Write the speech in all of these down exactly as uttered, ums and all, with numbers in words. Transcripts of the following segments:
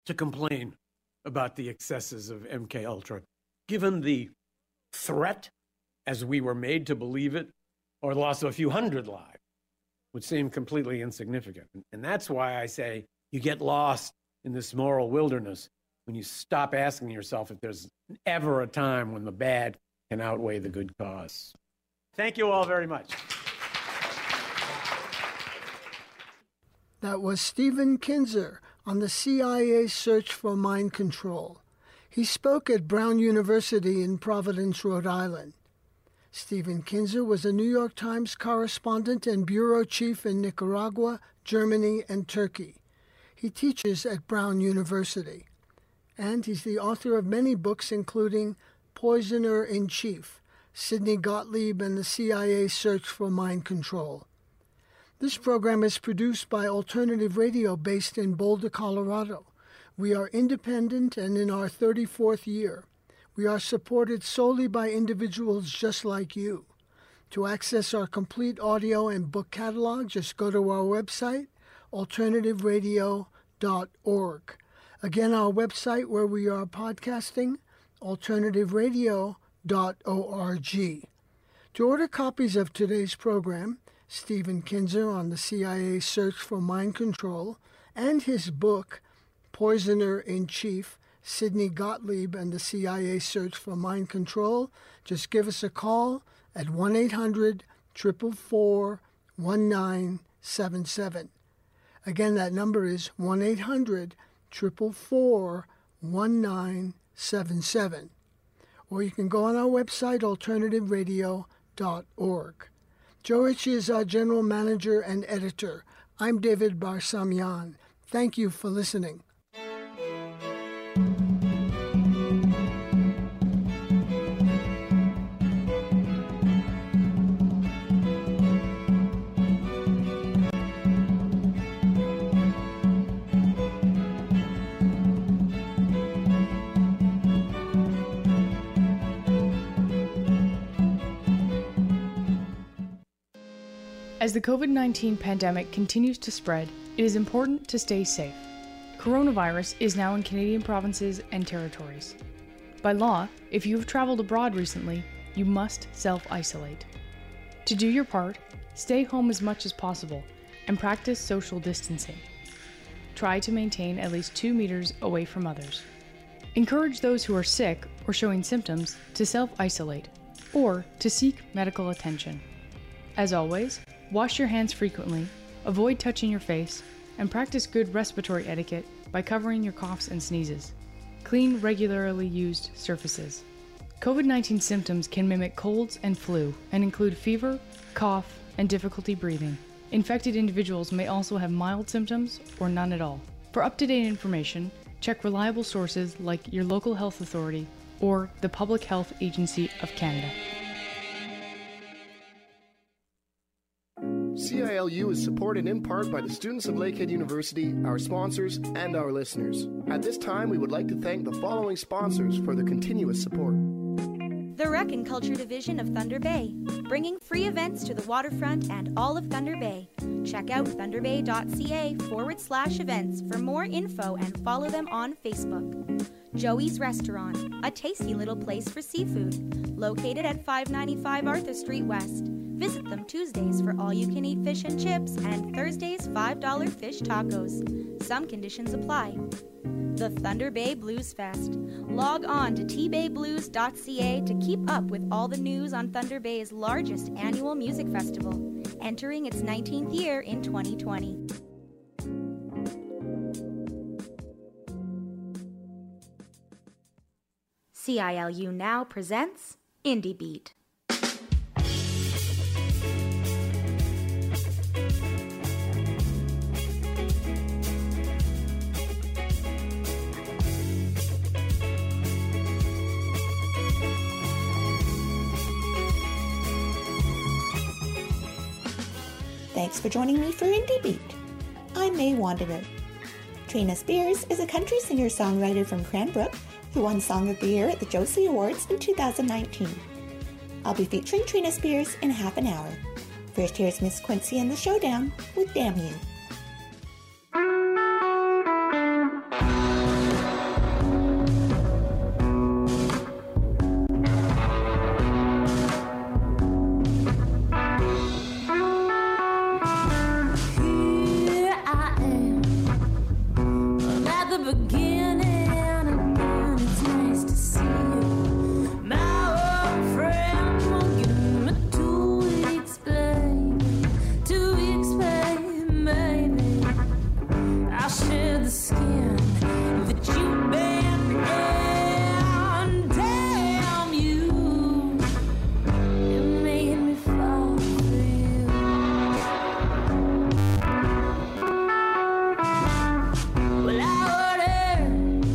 to complain about the excesses of M K Ultra, given the threat, as we were made to believe it, or the loss of a few hundred lives, would seem completely insignificant. And that's why I say you get lost in this moral wilderness when you stop asking yourself if there's ever a time when the bad can outweigh the good cause. Thank you all very much. That was Stephen Kinzer on the C I A's search for mind control. He spoke at Brown University in Providence, Rhode Island. Stephen Kinzer was a New York Times correspondent and bureau chief in Nicaragua, Germany, and Turkey. He teaches at Brown University. And he's the author of many books, including Poisoner in Chief, Sidney Gottlieb and the C I A's Search for Mind Control. This program is produced by Alternative Radio based in Boulder, Colorado. We are independent and in our thirty-fourth year. We are supported solely by individuals just like you. To access our complete audio and book catalog, just go to our website, alternative radio dot org. Again, our website where we are podcasting, alternative radio dot org. To order copies of today's program, Stephen Kinzer on the C I A's Search for Mind Control, and his book, Poisoner in Chief, Sidney Gottlieb and the C I A's Search for Mind Control, just give us a call at one eight hundred, four four four, one nine seven seven. Again, that number is one eight hundred, four four four, one nine seven seven. Or you can go on our website, alternative radio dot org. Joe Ritchie is our general manager and editor. I'm David Barsamian. Thank you for listening. As the COVID nineteen pandemic continues to spread, it is important to stay safe. Coronavirus is now in Canadian provinces and territories. By law, if you have traveled abroad recently, you must self-isolate. To do your part, stay home as much as possible and practice social distancing. Try to maintain at least two meters away from others. Encourage those who are sick or showing symptoms to self-isolate or to seek medical attention. As always, wash your hands frequently, avoid touching your face, and practice good respiratory etiquette by covering your coughs and sneezes. Clean regularly used surfaces. COVID nineteen symptoms can mimic colds and flu and include fever, cough, and difficulty breathing. Infected individuals may also have mild symptoms or none at all. For up-to-date information, check reliable sources like your local health authority or the Public Health Agency of Canada. C I L U is supported in part by the students of Lakehead University, our sponsors, and our listeners. At this time, we would like to thank the following sponsors for their continuous support. The Rec and Culture Division of Thunder Bay, bringing free events to the waterfront and all of Thunder Bay. Check out thunderbay.ca forward slash events for more info and follow them on Facebook. Joey's Restaurant, a tasty little place for seafood, located at five ninety-five Arthur Street West. Visit them Tuesdays for all-you-can-eat fish and chips and Thursdays five dollar fish tacos. Some conditions apply. The Thunder Bay Blues Fest. Log on to t bay blues dot c a to keep up with all the news on Thunder Bay's largest annual music festival, entering its nineteenth year in twenty twenty. C I L U now presents Indie Beat. Thanks for joining me for Indie Beat. I'm May Wanderer. Trina Spears is a country singer-songwriter from Cranbrook who won Song of the Year at the Josie Awards in two thousand nineteen. I'll be featuring Trina Spears in half an hour. First, here's Miss Quincy and the Showdown with Damn You. Well, I ordered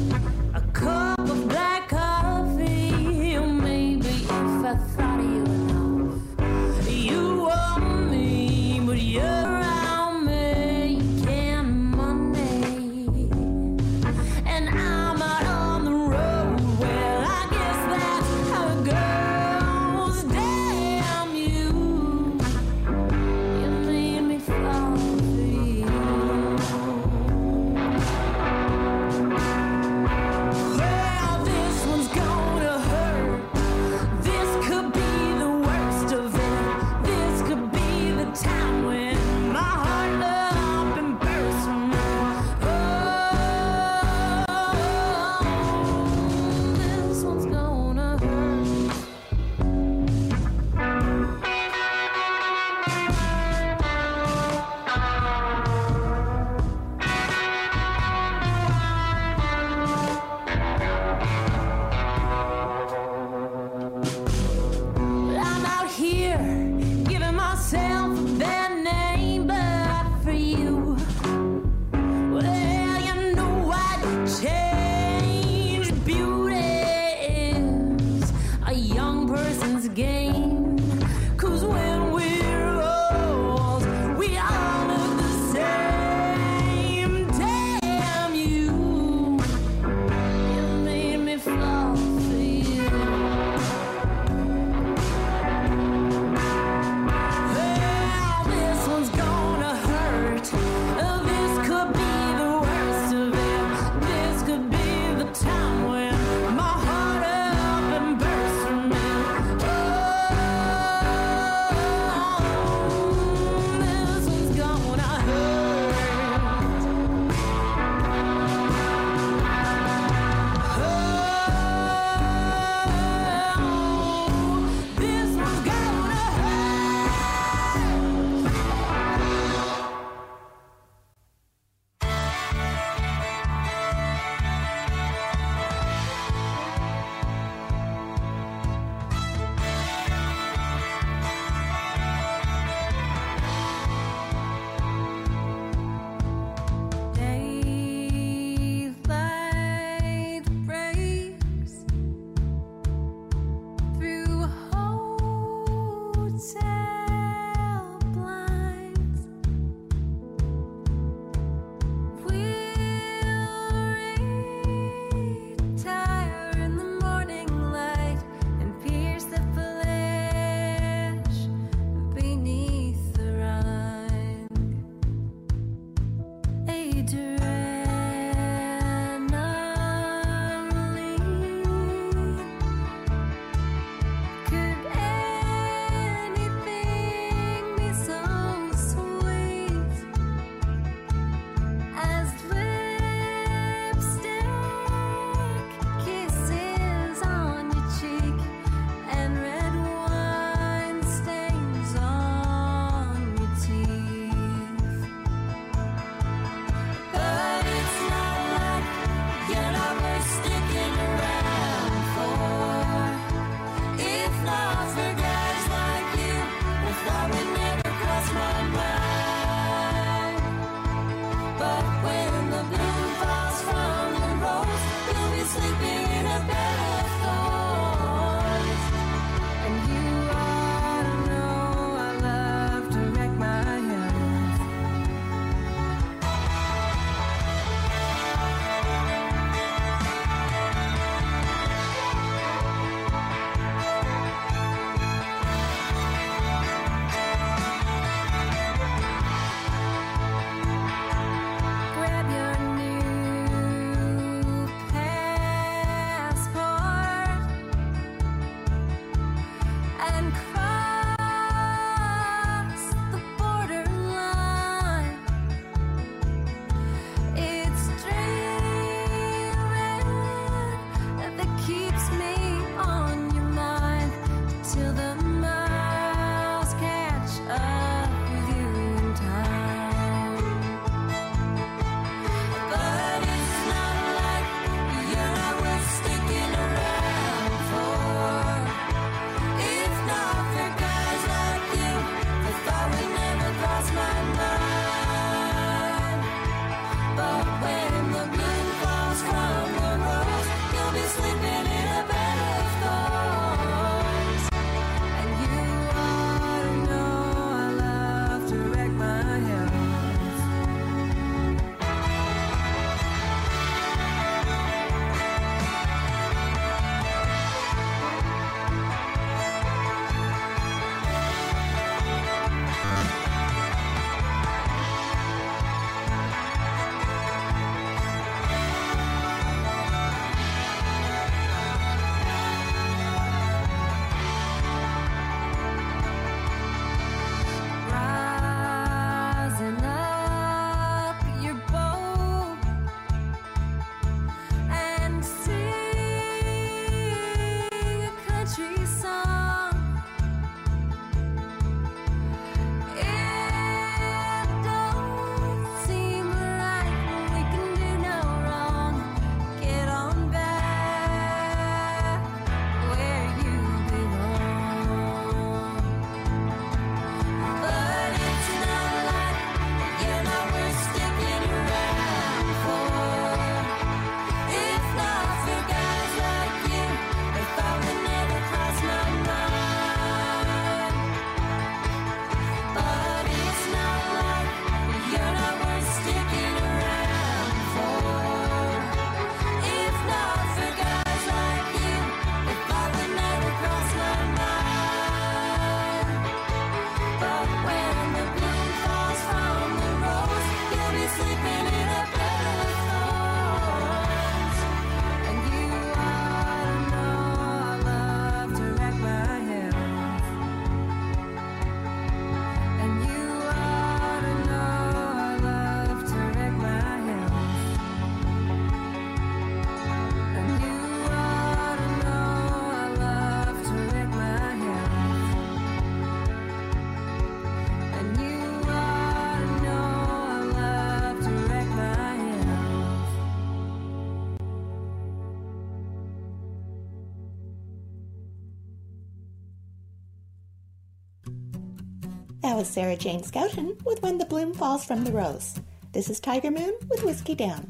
That was Sarah Jane Scouten with When the Bloom Falls from the Rose. This is Tiger Moon with Whiskey Down.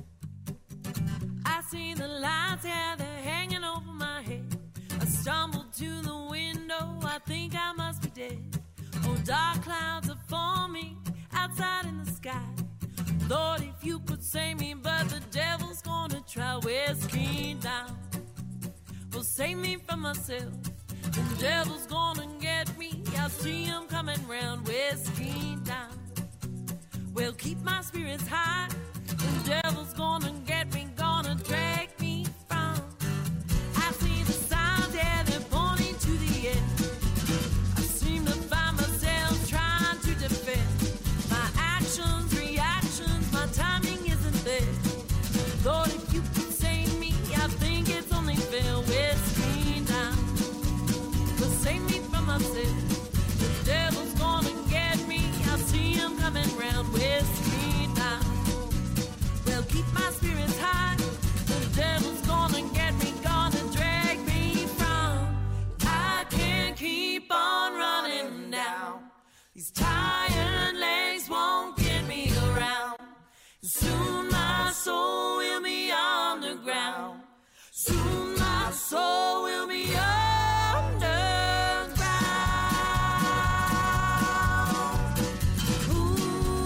I see the lights, yeah, they're hanging over my head. I stumbled to the window, I think I must be dead. Oh, dark clouds are forming outside in the sky. Lord, if you could save me, but the devil's gonna try. Whiskey down, well, save me from myself. The devil's gonna get me, I see him coming round. Whiskey down, well, keep my spirits high. The devil's gonna get me, gonna drag me from. I see the signs, yeah, they're pointing to the end. I seem to find myself trying to defend my actions, reactions, my timing isn't there. Lord, if you could save me, I think it's only fair. Whiskey down, but save me from myself. The devil's gonna get me, I see him coming round. Whiskey down, well, keep my spirits high. The devil's gonna get me, gonna drag me from. I can't keep on running now. These tired legs won't get me around. Soon my soul will be underground. Soon my soul will be underground. Ooh,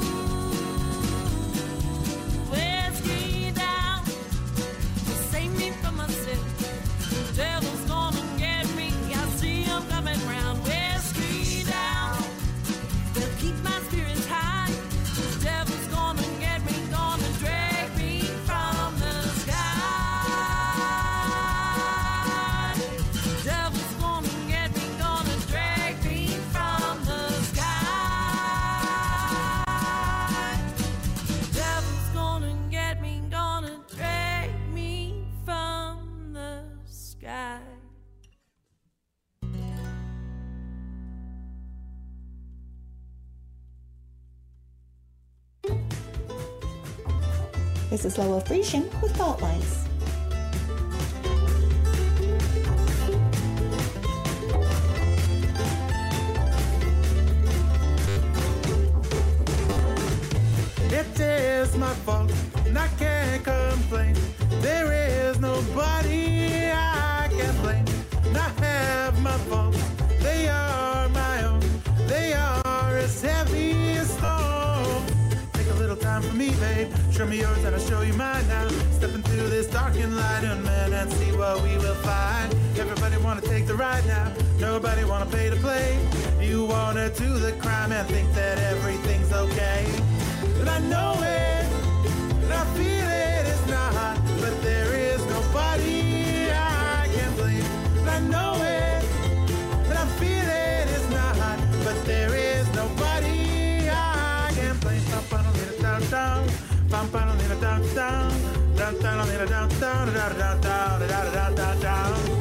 whiskey down, save me from myself. The devil's gonna get me, I see him coming round. Whiskey down, they'll keep my spirits high. The devil's gonna get me, gonna drag me from the sky. The devil's gonna get me, gonna drag me from the sky. The devil's gonna get me, gonna drag me from the sky. This is Lola Frisian with Fault Lines. It is my fault, and I can't complain. There is nobody I can blame. And I have my faults, they are my own. They are as heavy as stone. Take a little time for me, babe. Show me yours and I'll show you mine now. Step into this dark and light and man and see what we will find. Everybody wanna take the ride now. Nobody wanna pay to play. You wanna do the crime and think that everything's okay. And I know it, and I feel it is not, but there is nobody I can blame. And I know it, and I feel it is not, but there is nobody I can blame. Down, down, down, down, down, down, down, down, down, down, down, down, down, down, down, down.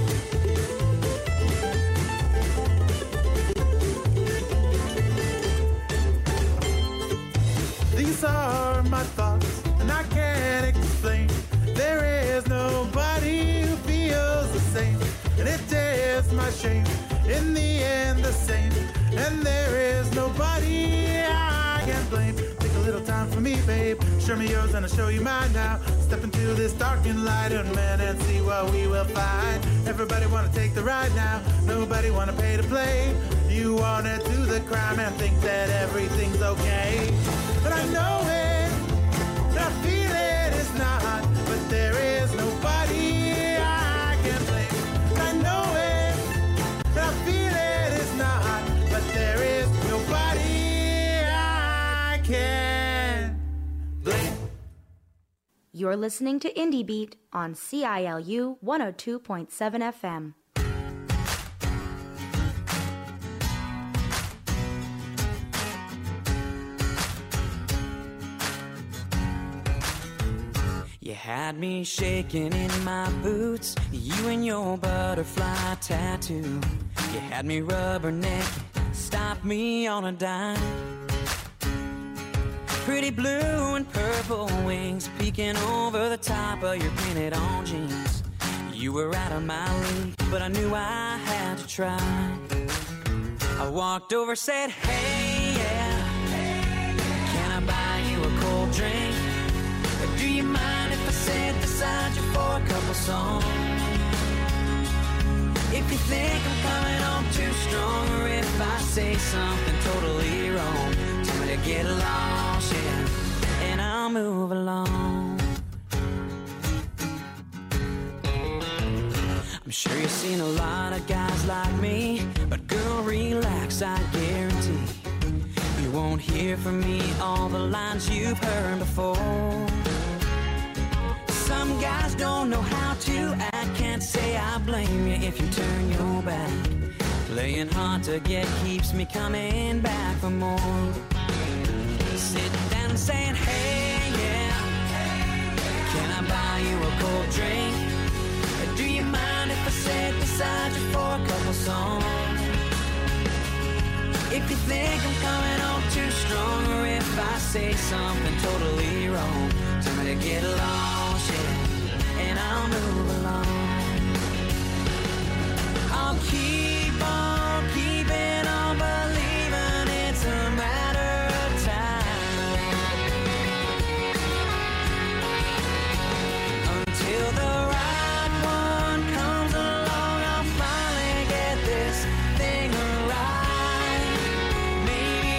These are my thoughts, and I can't explain. There is nobody who feels the same, and it is my shame. In the end, the same, and there is nobody I can blame. Take a little time for me, babe. Show me yours and I'll show you mine now. Step into this dark and light and man and see what we will find. Everybody wanna take the ride now. Nobody wanna pay to play. You wanna do the crime and think that everything's okay. But I know it, and I feel it is not, but there is nobody I can blame. I know it, and I feel it is not, but there is nobody I can blame. You're listening to Indie Beat on C I L U one oh two point seven F M. You had me shaking in my boots, you and your butterfly tattoo. You had me rubberneck, stopped me on a dime. Pretty blue and purple wings peeking over the top of your painted on jeans. You were out of my league, but I knew I had to try. I walked over, said, hey, yeah, can I buy you a cold drink? Or do you mind if I sit beside you for a couple songs? If you think I'm coming on too strong, or if I say something totally wrong, tell me to get lost, yeah, and I'll move along. I'm sure you've seen a lot of guys like me, but girl, relax, I guarantee you won't hear from me all the lines you've heard before. Some guys don't know how to act, can't say I blame you if you turn your back. Playing hard to get keeps me coming back for more. Sitting down and saying, hey, yeah, can I buy you a cold drink? Or do you mind if I sit beside you for a couple songs? If you think I'm coming on too strong, or if I say something totally wrong, tell me to get lost, yeah, and I'll move along. I'll keep on keeping on believing it's a matter of time, until the right one comes along. I'll finally get this thing right. Maybe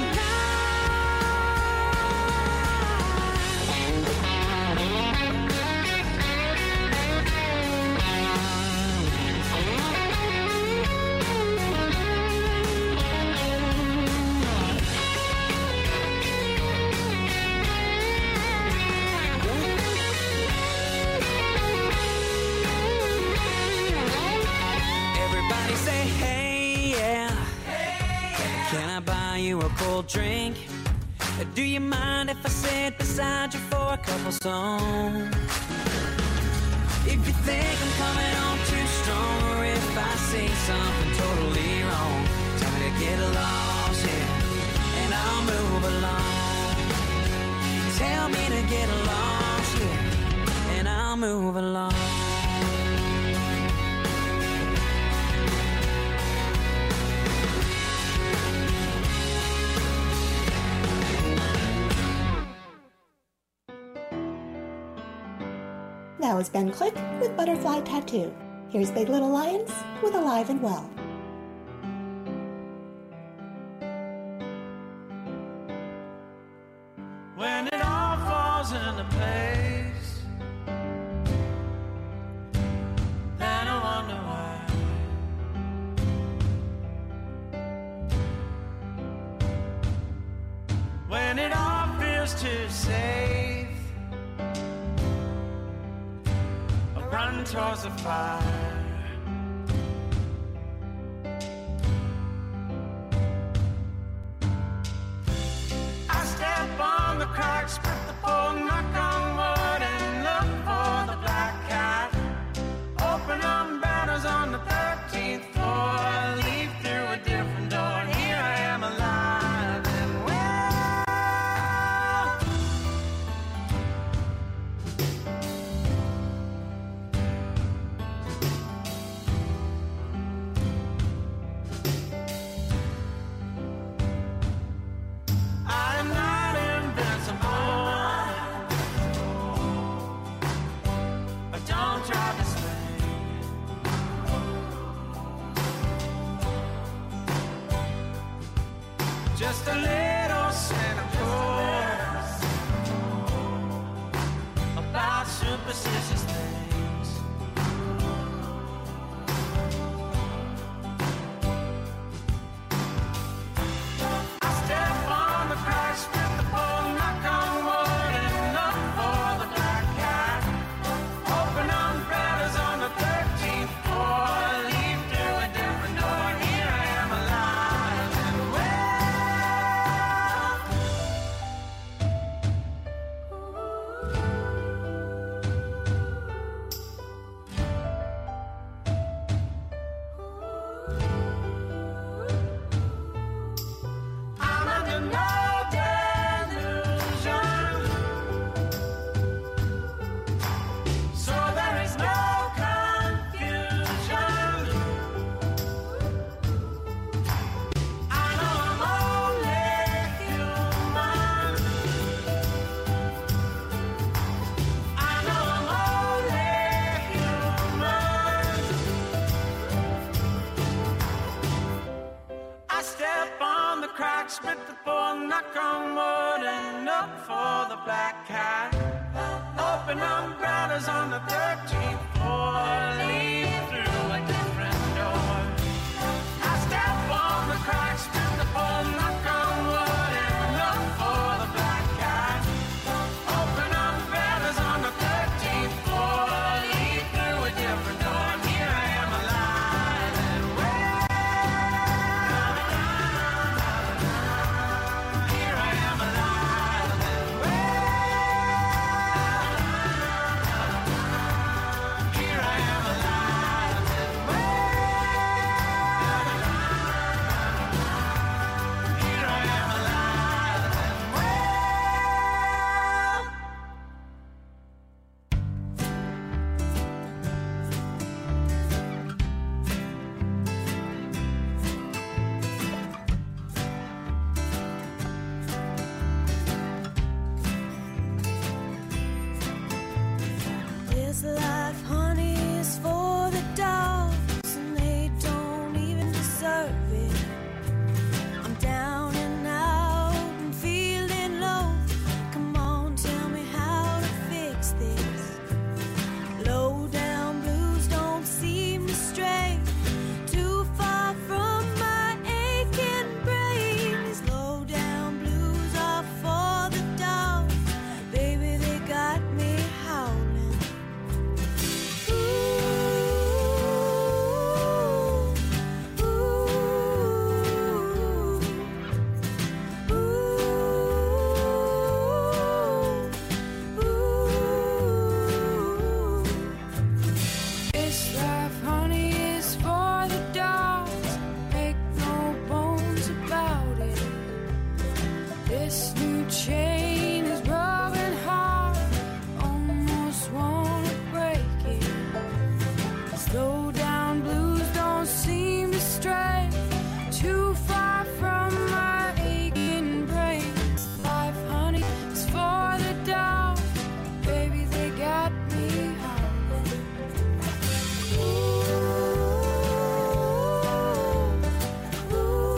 everybody say, hey, yeah, can I buy you a cold drink? Or do you mind if I sit beside you for a couple songs? If you think I'm coming on too strong, or if I say something totally wrong, tell me to get lost, yeah, and I'll move along. Tell me to get lost, yeah, and I'll move along. That was Ben Click with Butterfly Tattoo. Here's Big Little Lions with Alive and Well. When it all falls into place, then I wonder why. When it all feels too safe, I run towards the fire. I step on the cracks, split the pole, knock on wood, and look for the black cat. Open umbrellas on the thirteenth floor, leave through a different door, and here I am alive and well. I'm not invincible. But don't try to swing. Just a little cynical about superstitious things. I step on the cracks, split the pole, knock on wood, and look for the black cat. Open umbrellas on the thirteenth floor, leave through a different door. Here I am alive and well. knock on wood and look for the black cat. Open umbrellas on the thirteenth floor, leave through a different door. I step on the cracks, spin the ball, knock on wood and look for the black cat. Open umbrellas on the thirteenth floor, leave through a different door. And here I am alive and well. Here I am alive and well. Here I am alive and well. Here I am alive and well. This life, honey, is for the dogs, and they don't even deserve it. I'm down and out and feeling low. Come on, tell me how to fix this. Low down blues don't seem to stray too far from my aching brain. These low down blues are for the dogs, baby, they got me howling. Ooh, ooh, ooh, ooh. This life, honey, is for the dogs. Make no bones about it. This new chain is rubbing hard. Almost wanna break it. Slow down blues don't seem to stray too far from my aching brain. Life, honey, is for the dogs. Baby, they got me howling. Ooh, ooh,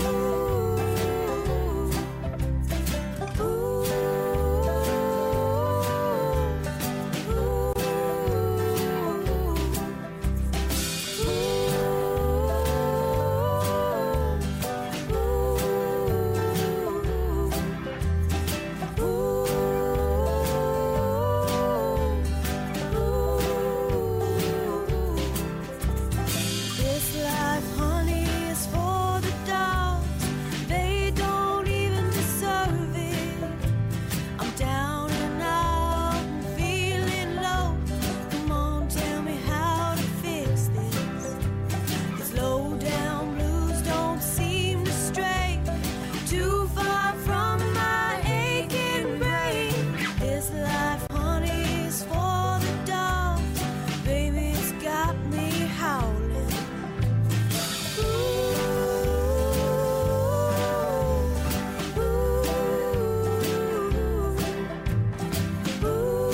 This life, honey, is for the dogs. They don't even deserve it. I'm down and out and feeling low. Come on, tell me how to fix this. These low down blues don't seem to stray too far from my aching brain. This life, honey, is for the dogs. Baby, it's got me howling. Ooh, ooh, ooh,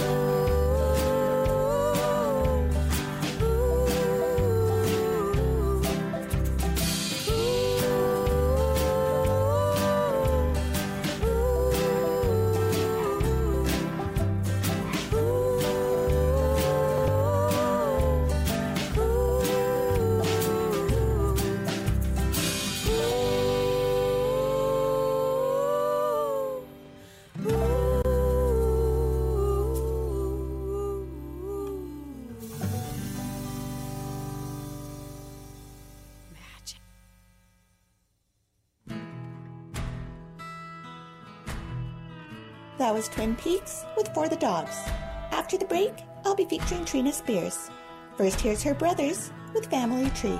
That was Twin Peaks with For the Dogs. After the break, I'll be featuring Trina Spears. First, here's her brothers with Family Tree.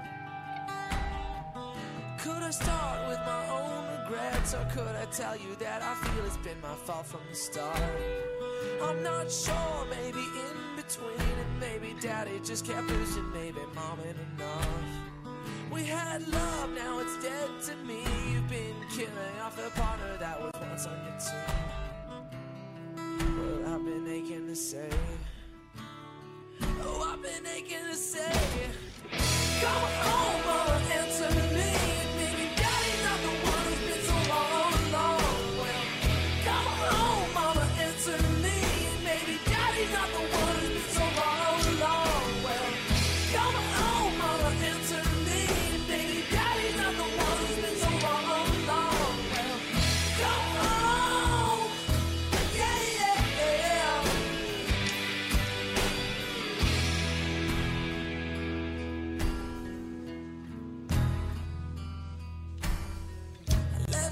Could I start with my own regrets, or could I tell you that I feel it's been my fault from the start? I'm not sure, maybe in between, and maybe daddy just kept losing, maybe mom ain't enough. We had love, now it's dead to me. You've been killing off the partner that was once on your team. Well, I've been aching to say, oh, I've been aching to say, come home, mama, answer me. Maybe daddy's not the one who's been so long alone.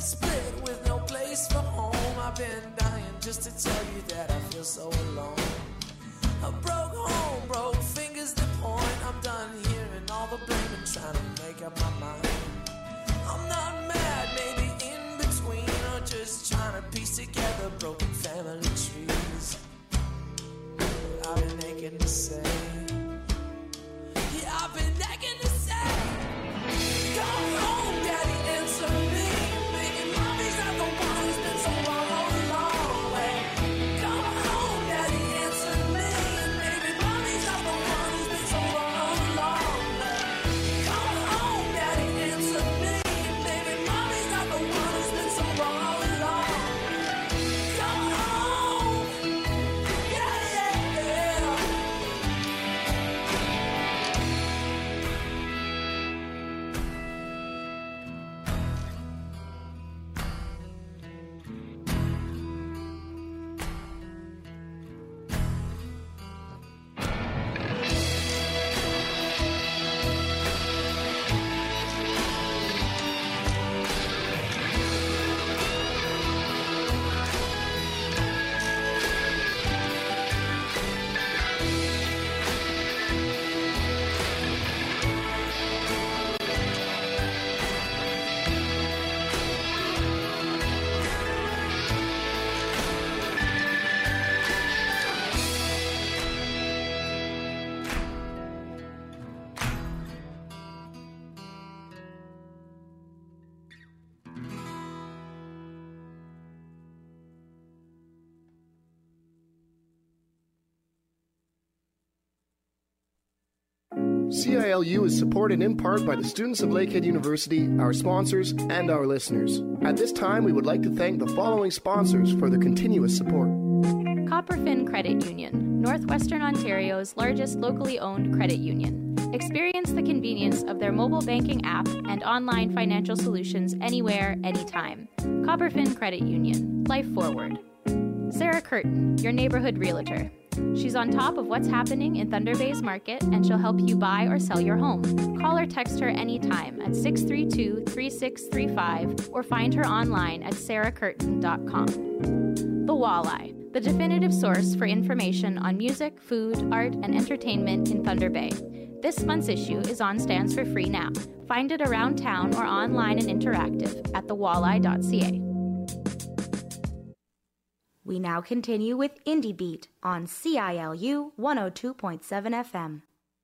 split with no place for home. I've been dying just to tell you that I feel so alone. A broke home, broke fingers that point. I'm done hearing all the blame and trying to make up my mind. I'm not mad, maybe in between, or just trying to piece together broken family trees. I've been aching to say, yeah, I've been aching to say, come home, daddy, answer me. Maybe mommy's not the one who's been so long all along way. Come home, daddy, answer me. Maybe mommy's not the one who's been so long all along way. Come home, daddy, answer me. Maybe mommy's not the one who's been so long all along. Come home, yeah, yeah, yeah. C I L U is supported in part by the students of Lakehead University, our sponsors, and our listeners. At this time, we would like to thank the following sponsors for their continuous support. Copperfin Credit Union, Northwestern Ontario's largest locally owned credit union. Experience the convenience of their mobile banking app and online financial solutions anywhere, anytime. Copperfin Credit Union, life forward. Sarah Curtin, your neighborhood realtor. She's on top of what's happening in Thunder Bay's market, and she'll help you buy or sell your home. Call or text her anytime at six three two, three six three five or find her online at sarah curtin dot com. The Walleye, the definitive source for information on music, food, art, and entertainment in Thunder Bay. This month's issue is on stands for free now. Find it around town or online and interactive at the walleye dot c a. We now continue with Indie Beat on C I L U one oh two point seven F M.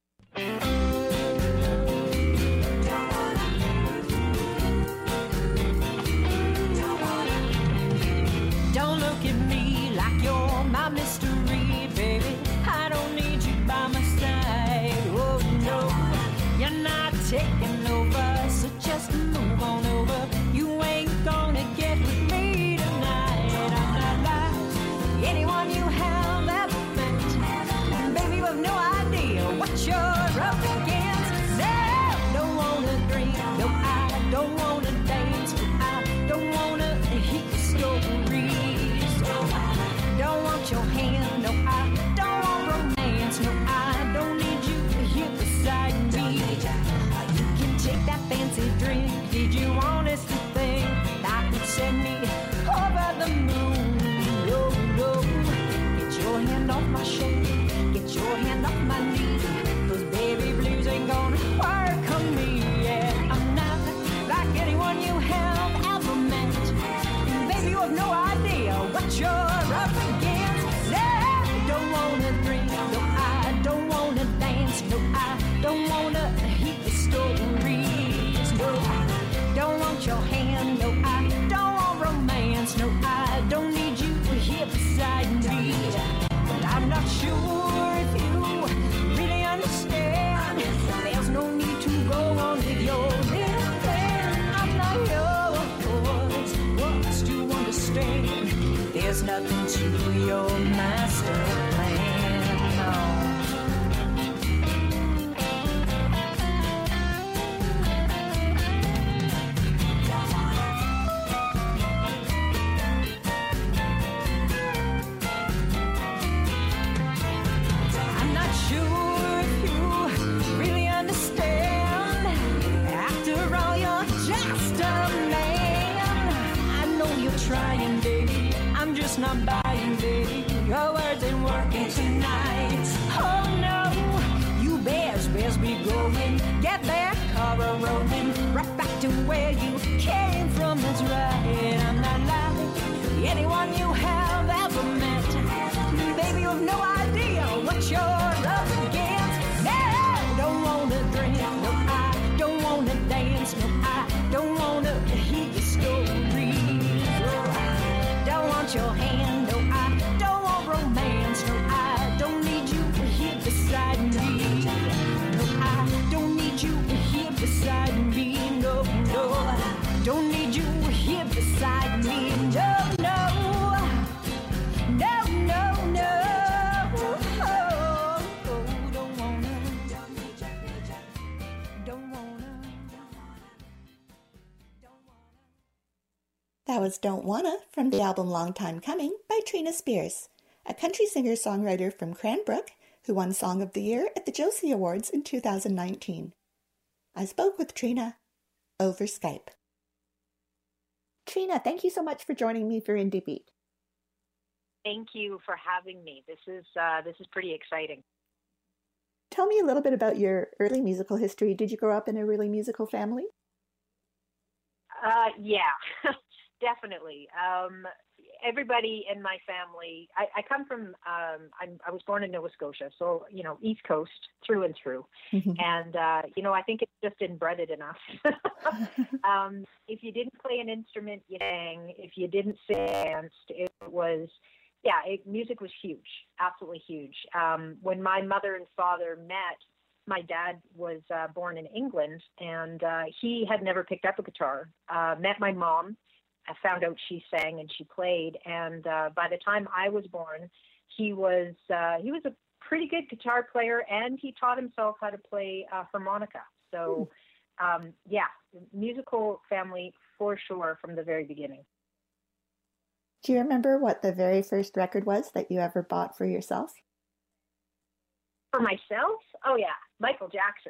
Don't look at me like you're my mystery, baby. I don't need you by my side. Oh no, you're not taking over, so just move on over. You ain't gonna get with me tonight. I'm not like anyone you have ever met. Baby, you have no idea what you're up against. No, don't wanna drink, no, I don't wanna dance, no, I don't wanna hear the stories. No, I don't want your hand, no, I don't want romance, no, I don't need you here beside me. You can take that fancy drink, did you honestly think that would send me over the moon? No, no, get your hand off my shoulder, get your hand off my knee. Those baby blues ain't gonna work on me. Yeah, I'm not like anyone you have ever met. Baby, you have no idea what you're up against. No, don't wanna drink, no, I don't wanna dance, no, I don't wanna hear the stories. No, I don't want your hand, no, I don't want romance, no, I don't need you here beside me. But I'm not sure if you really understand. There's no need to go on with your little plan. I'm not yours, what's to understand? There's nothing to your master plan, no. I'm not sure if you really understand. After all, you're just a man. I'm buying, baby. Your words ain't working tonight. Oh no, you best, best be going. Get that car rolling, right back to where you came from. That's right, I'm not like anyone you have ever met. Baby, you have no idea what you're up against. No, don't wanna drink, no, I don't wanna dance, no, I don't wanna hear your stories. No, I don't want your hand, no, I don't want romance, no, I don't need you here beside me. No, I don't need you here beside me. No, no, I don't need you here beside me. No, no, no, no, no. Oh, oh, don't wanna, don't wanna. That was Don't Wanna from the album Long Time Coming by Trina Spears, a country singer-songwriter from Cranbrook who won Song of the Year at the Josie Awards in two thousand nineteen. I spoke with Trina over Skype. Trina, thank you so much for joining me for Indie Beat. Thank you for having me. This is uh, this is pretty exciting. Tell me a little bit about your early musical history. Did you grow up in a really musical family? Uh, yeah, definitely. Um, everybody in my family, I, I come from, um, I'm, I was born in Nova Scotia, so, you know, East Coast through and through. Mm-hmm. And, uh, you know, I think it's just inbred in us. um, if you didn't play an instrument, you sang. If you didn't sing, you danced. It was, yeah, it, music was huge, absolutely huge. Um, when my mother and father met, my dad was uh, born in England, and uh, he had never picked up a guitar. Uh, met my mom. I found out she sang and she played, and uh, by the time I was born, he was uh, he was a pretty good guitar player, and he taught himself how to play uh, harmonica. So, um, yeah, musical family for sure from the very beginning. Do you remember what the very first record was that you ever bought for yourself? For myself? Oh, yeah, Michael Jackson.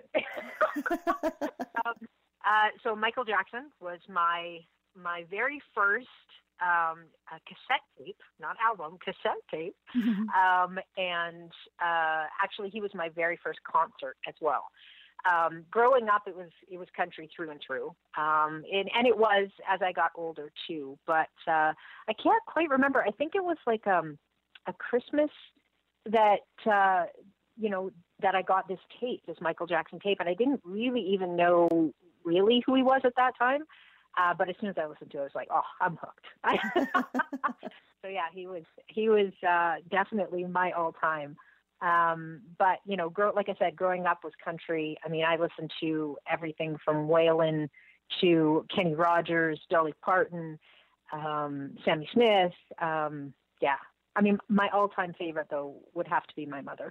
um, uh, so Michael Jackson was my my very first um, uh, cassette tape, not album, cassette tape. Mm-hmm. Um, and uh, actually, he was my very first concert as well. Um, growing up, it was it was country through and through, um, and, and it was as I got older too. But uh, I can't quite remember. I think it was like um, a Christmas that uh, you know that I got this tape, this Michael Jackson tape, and I didn't really even know really who he was at that time. Uh, but as soon as I listened to it, I was like, oh, I'm hooked. So yeah, he was he was uh, definitely my all-time. Um, but, you know, grow, like I said, growing up was country. I mean, I listened to everything from Waylon to Kenny Rogers, Dolly Parton, um, Sammy Smith. Um, yeah. I mean, my all-time favorite, though, would have to be my mother.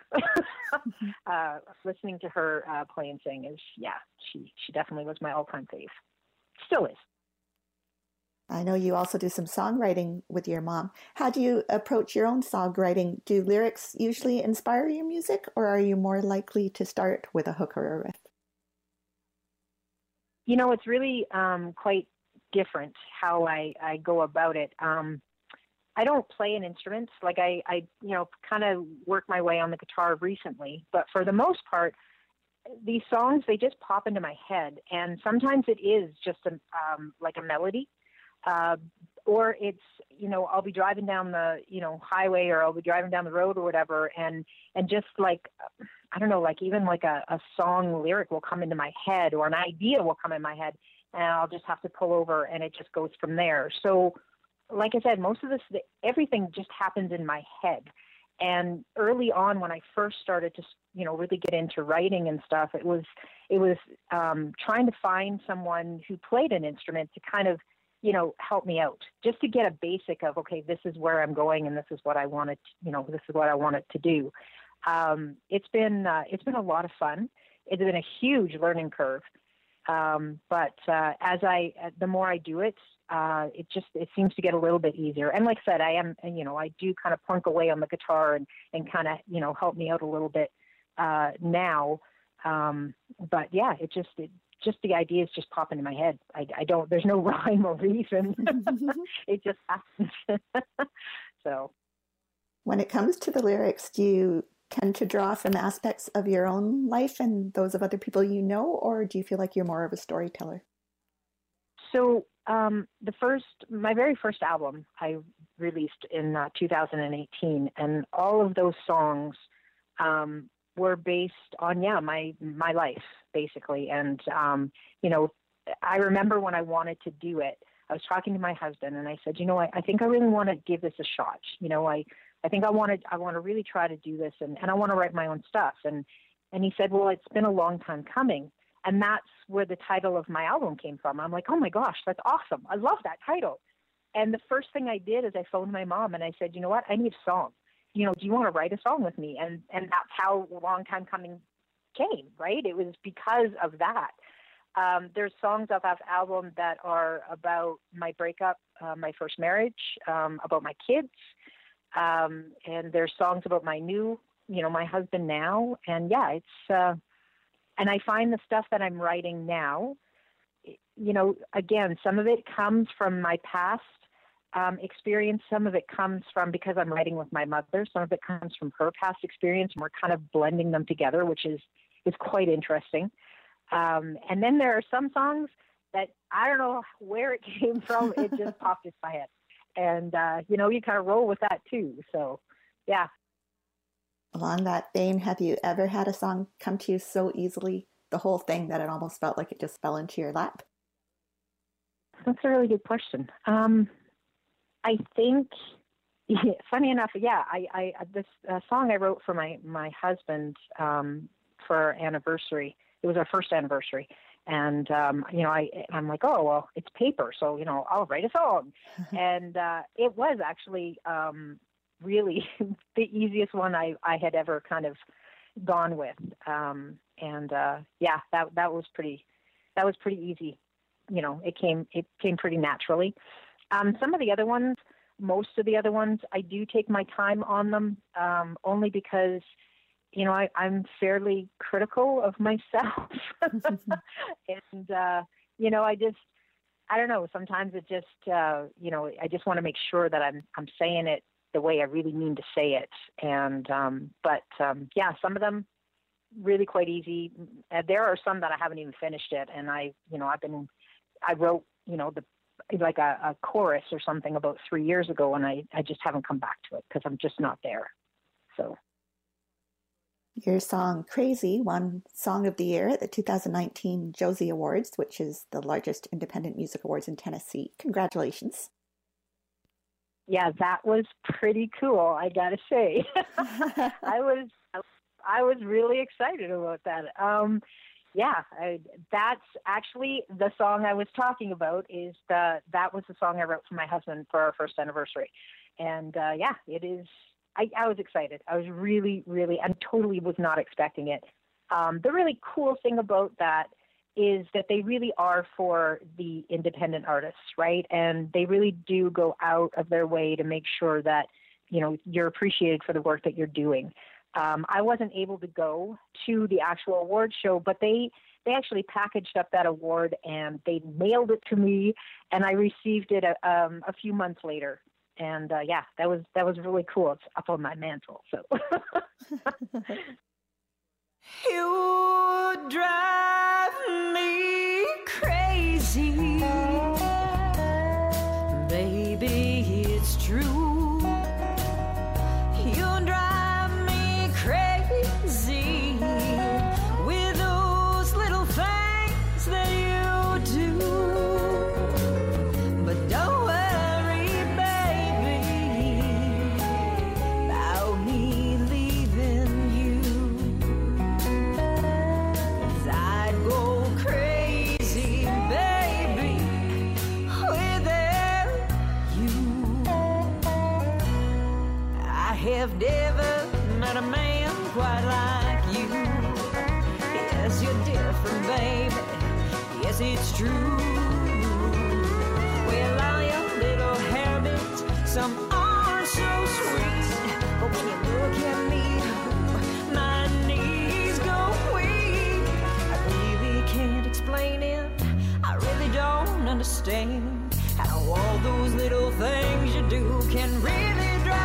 uh, listening to her uh, play and sing is, yeah, she, she definitely was my all-time fave. Still is. I know you also do some songwriting with your mom. How do you approach your own songwriting? Do lyrics usually inspire your music, or are you more likely to start with a hook or a riff? You know, it's really um, quite different how I, I go about it. Um, I don't play an instrument. Like I, I you know, kind of work my way on the guitar recently. But for the most part, these songs, they just pop into my head. And sometimes it is just a, um, like a melody. Uh, or it's, you know, I'll be driving down the, you know, highway, or I'll be driving down the road or whatever. And, and just like, I don't know, like even like a, a song lyric will come into my head, or an idea will come in my head, and I'll just have to pull over, and it just goes from there. So like I said, most of this, everything just happens in my head. And early on, when I first started to, you know, really get into writing and stuff, it was, it was um, trying to find someone who played an instrument to kind of, you know, help me out, just to get a basic of, okay, this is where I'm going, and this is what I wanted, to, you know, this is what I wanted to do. Um, it's been, uh, it's been a lot of fun. It's been a huge learning curve. Um, but, uh, as I, the more I do it, uh, it just, it seems to get a little bit easier. And like I said, I am, you know, I do kind of plunk away on the guitar and, and kind of, you know, help me out a little bit, uh, now. Um, but yeah, it just, it, just the ideas just pop into my head. I, I don't, there's no rhyme or reason. It just happens. So when it comes to the lyrics, do you tend to draw from aspects of your own life and those of other people you know, or do you feel like you're more of a storyteller? So um, the first, my very first album I released in uh, two thousand eighteen, and all of those songs um, were based on, yeah, my, my life, basically. And, um, you know, I remember when I wanted to do it, I was talking to my husband and I said, you know, I, I think I really want to give this a shot. You know, I, I think I wanted, I want to really try to do this, and, and I want to write my own stuff. And, and he said, well, it's been a long time coming. And that's where the title of my album came from. I'm like, oh my gosh, that's awesome. I love that title. And the first thing I did is I phoned my mom and I said, you know what, I need a song. You know, do you want to write a song with me? And, and that's how Long Time Coming came, right? It was because of that. Um, there's songs off that album that are about my breakup, uh, my first marriage, um, about my kids. Um, and there's songs about my new, you know, my husband now. And yeah, it's, uh, and I find the stuff that I'm writing now, you know, again, some of it comes from my past um, experience. Some of it comes from, because I'm writing with my mother, some of it comes from her past experience, and we're kind of blending them together, which is, is quite interesting. Um, and then there are some songs that I don't know where it came from. It just popped into my head. And, uh, you know, you kind of roll with that too. So, yeah. Along that vein, have you ever had a song come to you so easily, the whole thing, that it almost felt like it just fell into your lap? That's a really good question. Um, I think, yeah, funny enough, yeah, I, I this uh, song I wrote for my, my husband um, for our anniversary. It was our first anniversary. And, um, you know, I, I'm like, oh, well, it's paper. So, you know, I'll write a song. And uh, it was actually um, really the easiest one I, I had ever kind of gone with. Um, and, uh, yeah, that, that was pretty, that was pretty easy. You know, it came, it came pretty naturally. Um, some of the other ones, most of the other ones, I do take my time on them, um, only because, you know, I, I'm fairly critical of myself. and, uh, you know, I just, I don't know, sometimes it just, uh, you know, I just want to make sure that I'm, I'm saying it the way I really mean to say it. And, um, but, um, yeah, some of them really quite easy. Uh, there are some that I haven't even finished it. And I, you know, I've been, I wrote, you know, the, like a, a chorus or something about three years ago, and I, I just haven't come back to it because I'm just not there. So. Your song Crazy won Song of the Year at the two thousand nineteen Josie Awards, which is the largest independent music awards in Tennessee. Congratulations. Yeah, that was pretty cool, I gotta say. I was I was really excited about that. Um, yeah, I, that's actually the song I was talking about. Is the that was the song I wrote for my husband for our first anniversary, and uh, yeah, it is. I, I was excited. I was really, really, I totally was not expecting it. Um, the really cool thing about that is that they really are for the independent artists, right? And they really do go out of their way to make sure that, you know, you're appreciated for the work that you're doing. Um, I wasn't able to go to the actual award show, but they, they actually packaged up that award and they mailed it to me, and I received it a, um, a few months later. And, uh, yeah, that was, that was really cool. It's up on my mantle. So you drive me crazy, baby, it's true. You drive me crazy with those little things that you do. But don't I've never met a man quite like you. Yes, you're different, baby. Yes, it's true. Well, all your little habits, some aren't so sweet. But when you look at me, my knees go weak. I really can't explain it. I really don't understand how all those little things you do can really drive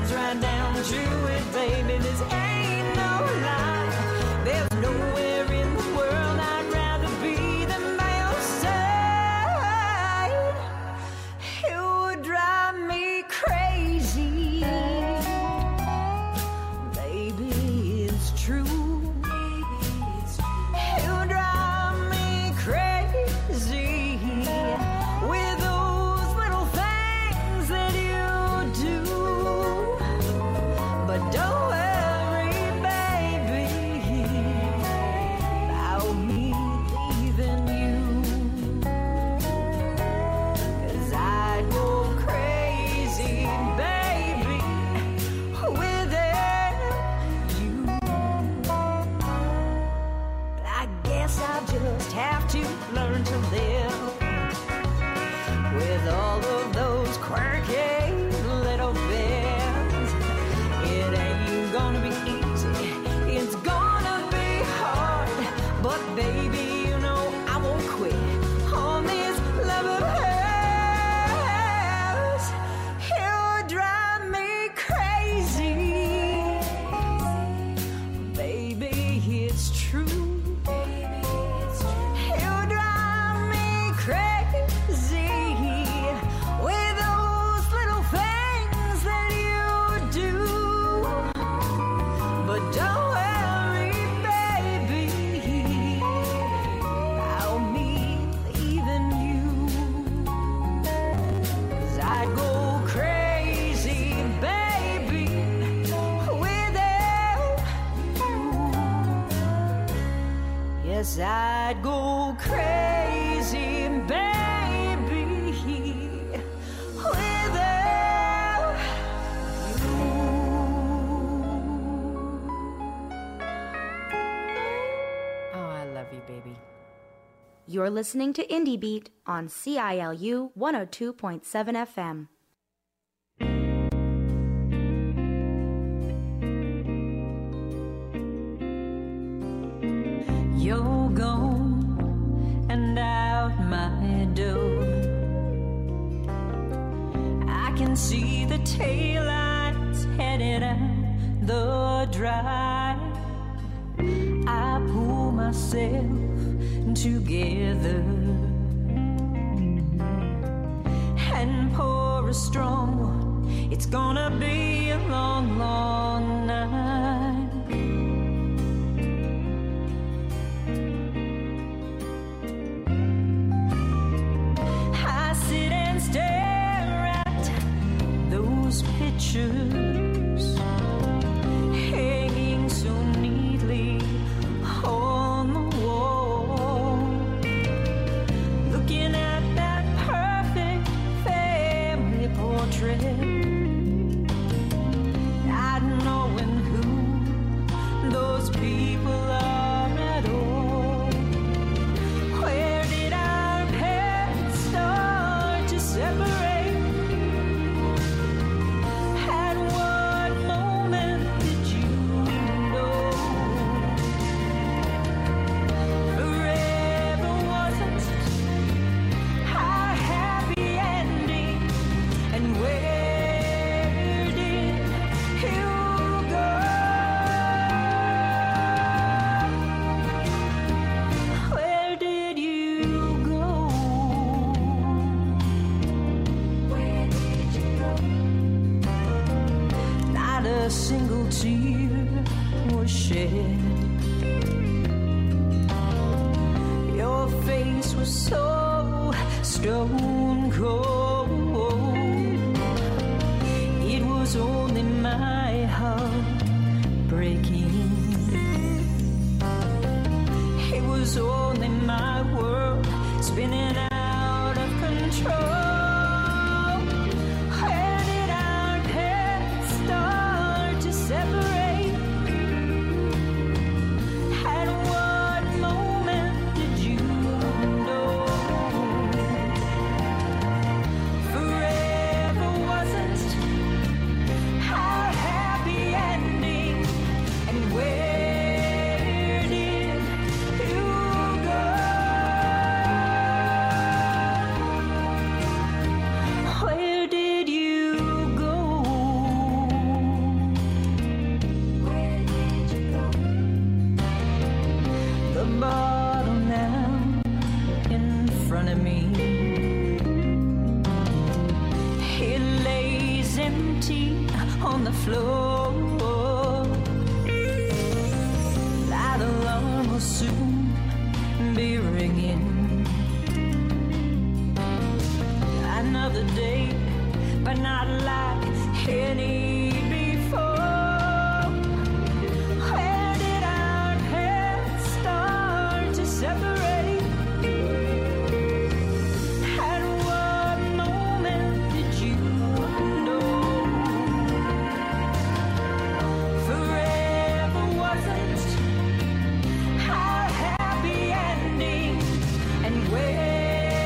comes right down to it, baby, this ain't no lie. There's nowhere in the world I'd rather be than by your side. It would drive me crazy, baby, it's true. It would drive me crazy with those little things that you do. But don't worry, baby, about me leaving you, 'cause I'd go crazy, baby, without you. I guess I'll just have to learn to live with all of those quirky little bits. It ain't gonna be easy, it's gonna be hard, but baby, you know I won't quit on this love of hers. It would drive me crazy, baby, it's true. It would drive me crazy with those little things that you do. But don't worry, baby, about me leaving you, 'cause I'd go crazy, baby, without you. Yes, I'd go crazy, baby, without you. Oh, I love you, baby. You're listening to Indie Beat on C I L U one oh two point seven F M. You're gone and out my door. I can see the taillights headed out the drive. I pull myself together and pour a strong one. It's gonna be a long, long night. I sit and stare at those pictures hanging so neatly on the wall, looking at that perfect family portrait, not knowing who those people are at all. Where did our paths start to separate? At what moment did you know? Forever wasn't our happy ending, and where did you go? Where did you go? Where did you go? Not a single tear was shed. Your face was so stone cold. It was only my heart breaking. It was only my world spinning out of control. Where did our paths start to separate? At what moment did you know? Forever wasn't our happy ending, and where did you go? bottle now in front of me. It lays empty on the floor. That alarm will soon be ringing. Another day, but not like any before. Where did our paths start to separate? At what moment did you know? Forever wasn't our happy ending, and where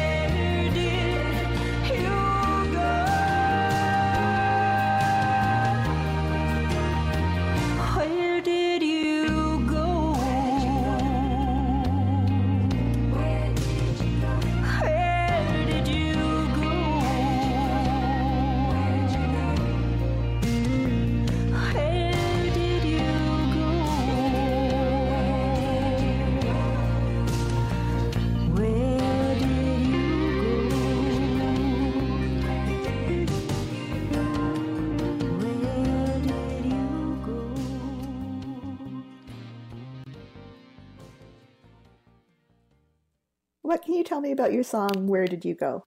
What can you tell me about your song, Where Did You Go?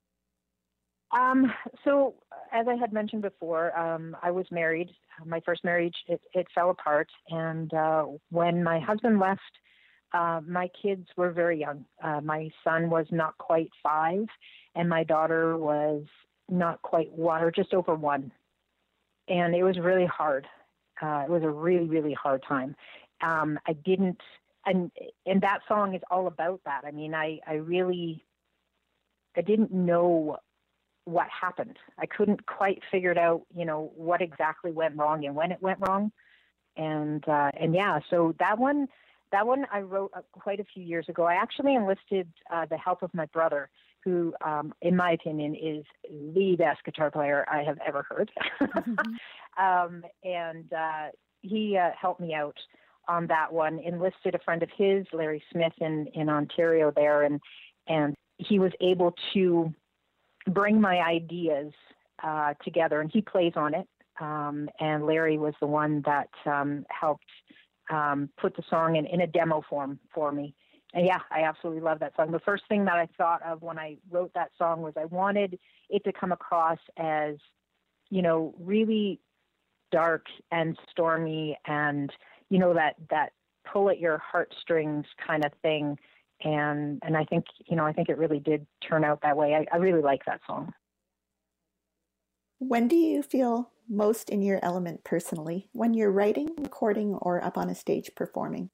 Um, so, as I had mentioned before, um, I was married. My first marriage, it, it fell apart. And uh, when my husband left, uh, my kids were very young. Uh, my son was not quite five, and my daughter was not quite one, or just over one. And it was really hard. Uh, it was a really, really hard time. Um, I didn't... And and that song is all about that. I mean, I, I really, I didn't know what happened. I couldn't quite figure it out, you know, what exactly went wrong and when it went wrong. And, uh, and yeah, so that one, that one I wrote uh, quite a few years ago. I actually enlisted uh, the help of my brother, who, um, in my opinion, is the best guitar player I have ever heard. Mm-hmm. um, and uh, he uh, helped me out on that one, enlisted a friend of his, Larry Smith, in, in Ontario there, and and he was able to bring my ideas uh, together, and he plays on it. Um, and Larry was the one that um, helped um, put the song in, in a demo form for me. And yeah, I absolutely love that song. The first thing that I thought of when I wrote that song was I wanted it to come across as, you know, really dark and stormy and, you know, that, that pull at your heartstrings kind of thing. And, and I think, you know, I think it really did turn out that way. I, I really like that song. When do you feel most in your element personally? When you're writing, recording, or up on a stage performing?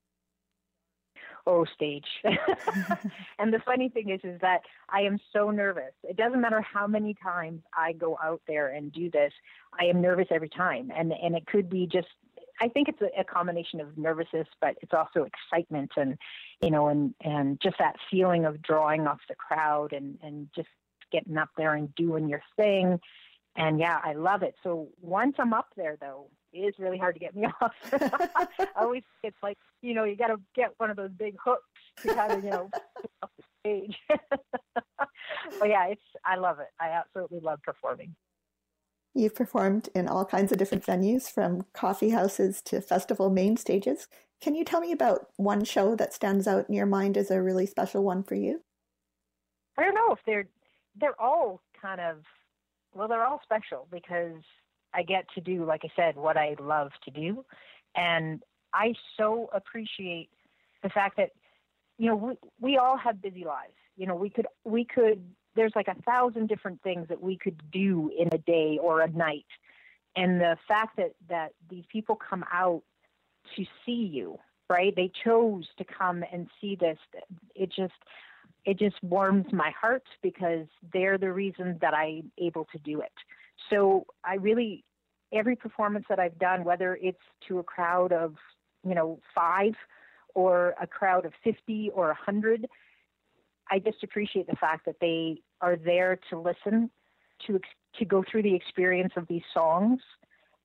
Oh, stage. And the funny thing is, is that I am so nervous. It doesn't matter how many times I go out there and do this. I am nervous every time. And, and it could be just, I think it's a, a combination of nervousness, but it's also excitement and, you know, and, and just that feeling of drawing off the crowd and, and just getting up there and doing your thing. And yeah, I love it. So once I'm up there, though, it is really hard to get me off. I always, it's like, you know, you got to get one of those big hooks to kind of, you know, get off the stage. But yeah, it's, I love it. I absolutely love performing. You've performed in all kinds of different venues, from coffee houses to festival main stages. Can you tell me about one show that stands out in your mind as a really special one for you? I don't know if they're, they're all kind of, well, they're all special because I get to do, like I said, what I love to do. And I so appreciate the fact that, you know, we, we all have busy lives. You know, we could, we could, there's like a thousand different things that we could do in a day or a night. And the fact that, that these people come out to see you, right? They chose to come and see this. It just, it just warms my heart because they're the reason that I'm able to do it. So I really, every performance that I've done, whether it's to a crowd of, you know, five or a crowd of fifty or a hundred, I just appreciate the fact that they are there to listen, to to go through the experience of these songs,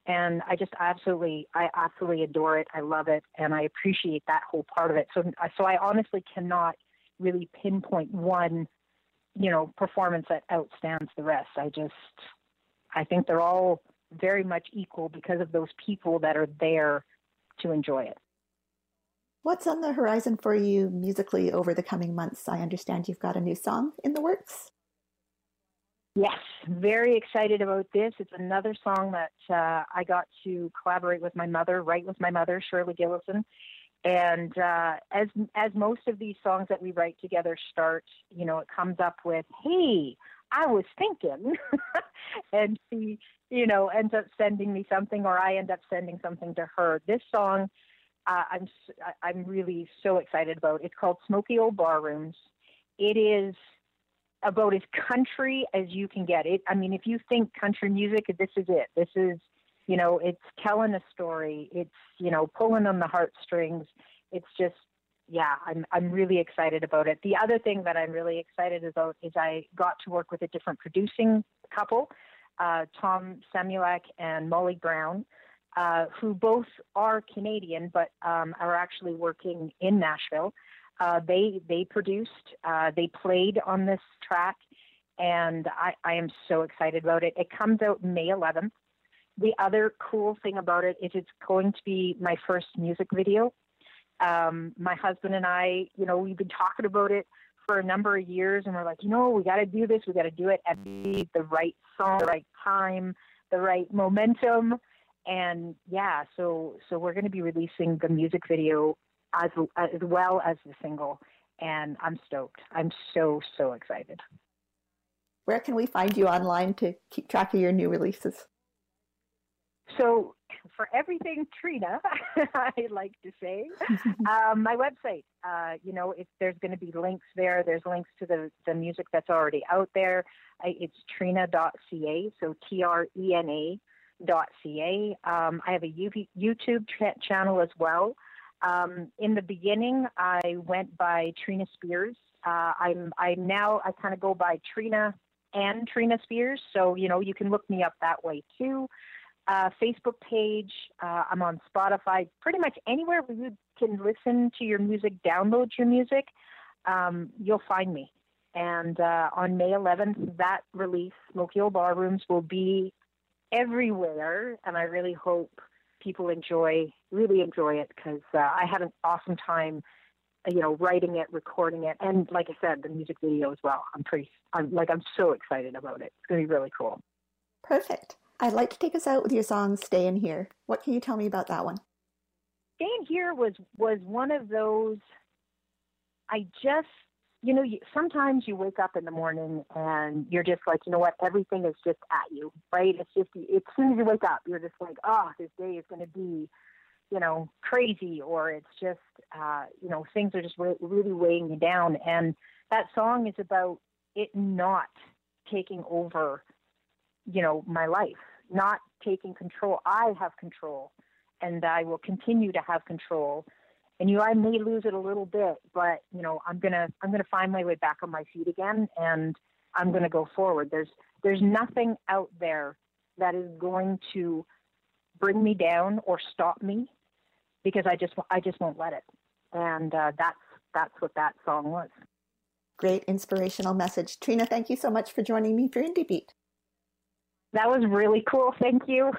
And I just absolutely, I absolutely adore it. I love it. And I appreciate that whole part of it. So, so I honestly cannot really pinpoint one, you know, performance that outstands the rest. I just, I think they're all very much equal because of those people that are there to enjoy it. What's on the horizon for you musically over the coming months? I understand you've got a new song in the works. Yes, very excited about this. It's another song that uh, I got to collaborate with my mother, write with my mother, Shirley Gillison. And uh, as as most of these songs that we write together start, you know, it comes up with, hey, I was thinking, and she, you know, ends up sending me something, or I end up sending something to her. This song, uh, I'm I'm really so excited about. It's called Smoky Old Barrooms. It is about as country as you can get. It. I mean, if you think country music, this is it. This is, you know, it's telling a story. It's, you know, pulling on the heartstrings. It's just, yeah, I'm I'm really excited about it. The other thing that I'm really excited about is I got to work with a different producing couple, uh, Tom Semulak and Molly Brown, uh, who both are Canadian, but um, are actually working in Nashville. Uh, they they produced, uh, they played on this track, and I, I am so excited about it. It comes out May eleventh. The other cool thing about it is it's going to be my first music video. Um, my husband and I, you know, we've been talking about it for a number of years, and we're like, you know, we got to do this. We got to do it at the right song, the right time, the right momentum. And yeah, so so we're going to be releasing the music video as as well as the single, and I'm stoked. I'm so, so excited. Where can we find you online to keep track of your new releases? So for everything Trina, I like to say, um, my website, uh, you know, if there's going to be links there, there's links to the, the music that's already out there. I, it's trina dot c a, so T R E N A dot C A. Um, I have a YouTube tra- channel as well. Um, in the beginning, I went by Trina Spears. Uh, I'm I now I kind of go by Trina and Trina Spears. So, you know, you can look me up that way too. Uh, Facebook page. Uh, I'm on Spotify. Pretty much anywhere where you can listen to your music, download your music, um, you'll find me. And uh, on May eleventh, that release, Smoky Old Barrooms, will be everywhere. And I really hope people enjoy, really enjoy it, because uh, I had an awesome time, you know, writing it, recording it, and like I said, the music video as well. I'm pretty, I'm like, I'm so excited about it. It's going to be really cool. Perfect. I'd like to take us out with your song, Staying Here. What can you tell me about that one? Staying Here was, was one of those, I just, you know, you, sometimes you wake up in the morning and you're just like, you know what, everything is just at you, right? It's just, as soon as you wake up, you're just like, oh, this day is going to be, you know, crazy, or it's just, uh, you know, things are just re- really weighing you down. And that song is about it not taking over, you know, my life, not taking control. I have control, and I will continue to have control. And, you know, I may lose it a little bit, but, you know, I'm going to, I'm going to find my way back on my feet again, and I'm going to go forward. There's, there's nothing out there that is going to bring me down or stop me, because I just, I just won't let it. And uh, that's, that's what that song was. Great inspirational message. Trina, thank you so much for joining me for Indie Beat. That was really cool. Thank you.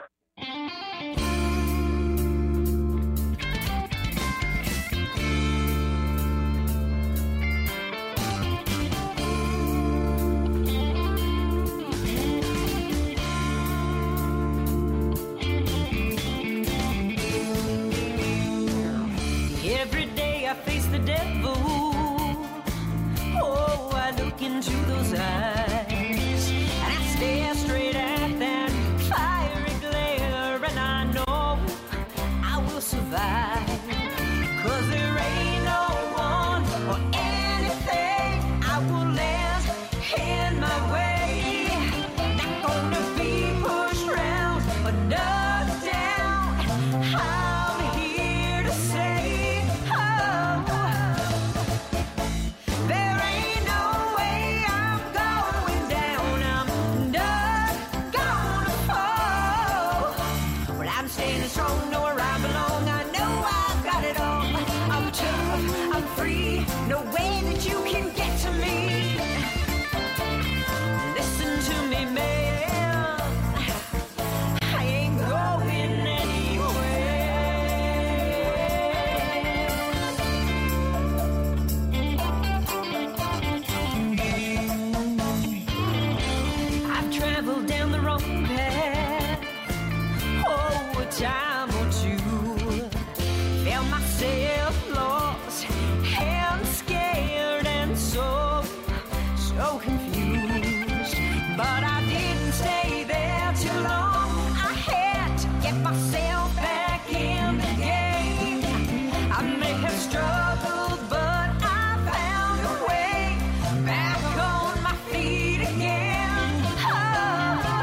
Every day I face the devil. Oh, I look into those eyes, and I stare straight at that fiery glare, and I know I will survive, 'cause there ain't no one or anything I will let in my way. Not gonna be pushed round or knocked down. I'm here to say, oh, there ain't no way I'm going no way that you can get to me. Listen to me, man, I ain't going anywhere. I've traveled down the wrong path, oh, a time or two. Found myself lost and scared and so, so confused. But I didn't stay there too long. I had to get myself back in the game. I may have struggled, but I found a way back on my feet again. Oh,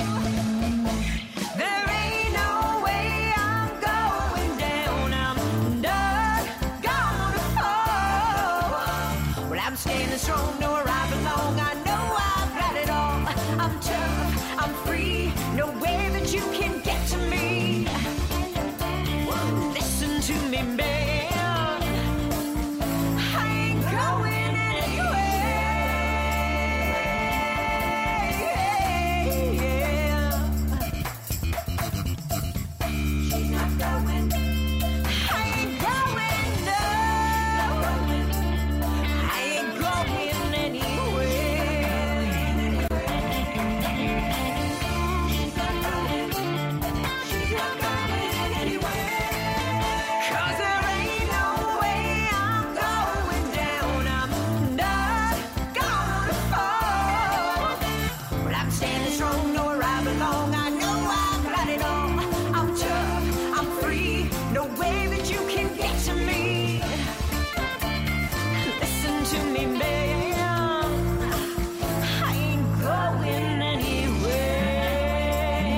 there ain't no way I'm going down. I'm not gonna fall. Well, I'm standing strong, know where I belong. I know I've got it all. I'm tough, I'm free, no way that you can get to me. Listen to me, man, I ain't going anywhere. She's not going. I ain't going, no. I ain't going anywhere. She's not going. She's not going anywhere. 'Cause there ain't no way I'm going down. I'm not gonna fall. Well, I'm standing strong, know where I belong. I know I've got it all. I'm tough, I'm free, no way that you can get to me. Listen to me, man, I ain't going anywhere.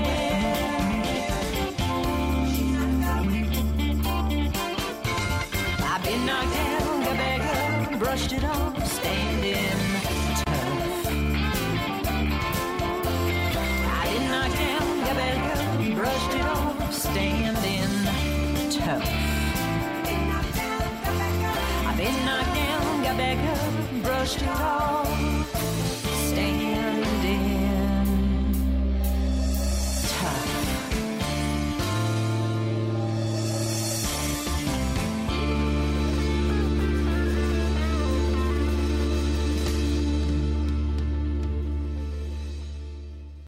I've been knocked down, got back up, brushed it off, standing tough. I've been knocked down, got back up, brushed it off, standing tough. I've been knocked down, got back up, brushed it off,